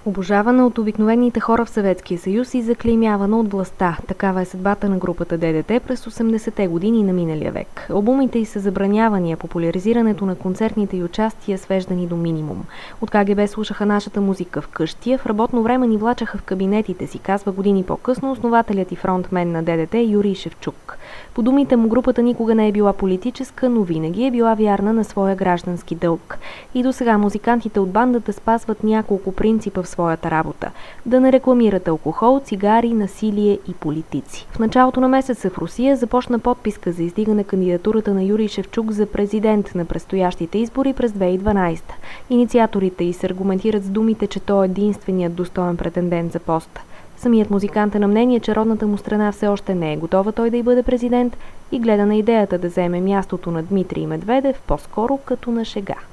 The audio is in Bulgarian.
Обожавана от обикновените хора в Съветския съюз и заклеймявана от властта. Такава е съдбата на групата ДДТ през 80-те години на миналия век. Албумите й са забранявани, а популяризирането на концертните й участия свеждани до минимум. От КГБ слушаха нашата музика вкъщи, а в работно време ни влачаха в кабинетите си, казва години по-късно основателят и фронтмен на ДДТ Юрий Шевчук. По думите му, групата никога не е била политическа, но винаги е била вярна на своя граждански дълг. И до сега музикантите от бандата спазват няколко принципа в своята работа. Да не рекламират алкохол, цигари, насилие и политици. В началото на месеца в Русия започна подписка за издигане кандидатурата на Юрий Шевчук за президент на предстоящите избори през 2012. Инициаторите й се аргументират с думите, че той е единственият достоен претендент за поста. Самият музикант е на мнение, че родната му страна все още не е готова той да й бъде президент и гледа на идеята да заеме мястото на Дмитрий Медведев по-скоро като на шега.